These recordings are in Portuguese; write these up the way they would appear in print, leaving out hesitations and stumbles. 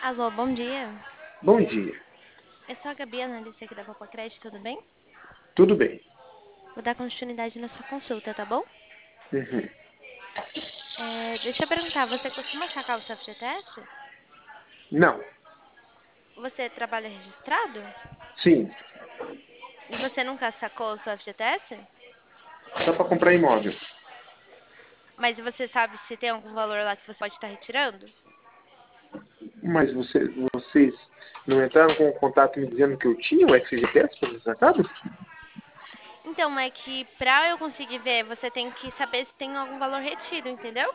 Alô, bom dia. Bom dia. Eu sou a Gabi, analista aqui da Papacred, tudo bem? Tudo bem? Vou dar continuidade na sua consulta, tá bom? Uhum. Deixa eu perguntar, você costuma sacar o seu FGTS? Não. Você trabalha registrado? Sim. E você nunca sacou o seu FGTS? Só para comprar imóvel. Mas você sabe se tem algum valor lá que você pode estar retirando? Mas vocês não entraram com contato me dizendo que eu tinha o FGTS para ser sacado? Então, é que pra eu conseguir ver, você tem que saber se tem algum valor retido, entendeu?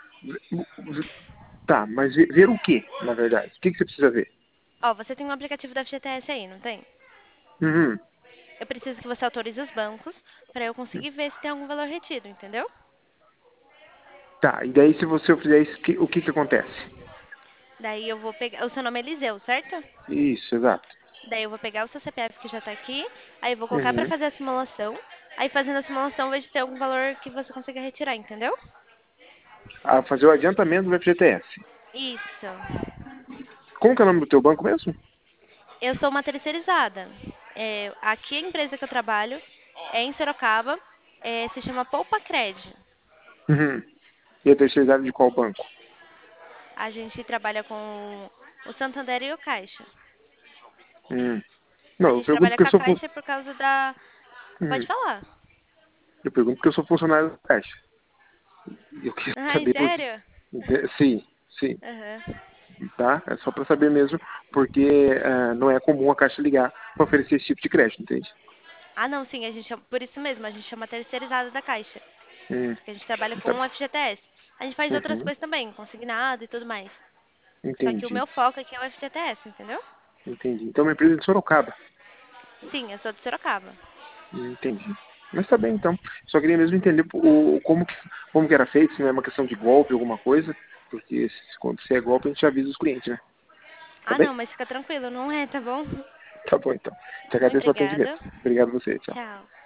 Tá, mas ver o que, na verdade? O que você precisa ver? Ó, você tem um aplicativo da FGTS aí, não tem? Uhum. Eu preciso que você autorize os bancos pra eu conseguir ver se tem algum valor retido, entendeu? Tá, e daí se você fizer isso, o que acontece? Daí eu vou pegar. O seu nome é Eliseu, certo? Isso, exato. Daí eu vou pegar o seu CPF que já tá aqui, aí eu vou colocar pra Uhum. fazer a simulação. Aí fazendo a simulação, vejo se tem algum valor que você consiga retirar, entendeu? Ah, fazer o adiantamento do FGTS. Isso. Como que é o nome do teu banco mesmo? Eu sou uma terceirizada. Aqui a empresa que eu trabalho é em Sorocaba, se chama Poupacred. Uhum. E a terceirizada de qual banco? A gente trabalha com o Santander e o Caixa. Hum. A Não, eu gente pergunto trabalha porque com eu a sou, Caixa por causa da. Pode uhum. falar. Eu pergunto porque eu sou funcionário da Caixa. Eu queria Ai, saber por quê. sério? Sim, sim, Aham. tá? É só para saber mesmo, porque não é comum a Caixa ligar para oferecer esse tipo de crédito, entende? Ah, não, sim, por isso mesmo, a gente chama terceirizada da Caixa. Hum, Que a gente trabalha tá com o bom. FGTS. A gente faz outras Uhum, coisas também, consignado e tudo mais. Só que o entendi, meu foco aqui é o FGTS, entendeu? entendi. Então, é uma empresa de Sorocaba. Sim, eu sou de Sorocaba. Entendi. Mas tá bem, então. Só queria mesmo entender como que era feito, se não é uma questão de golpe, alguma coisa, porque quando se é golpe, a gente avisa os clientes, né? Tá Ah, bem? não, mas fica tranquilo, não é, tá bom? Tá bom, então. Te agradeço o atendimento. Obrigada. Obrigado a você, tchau. Tchau.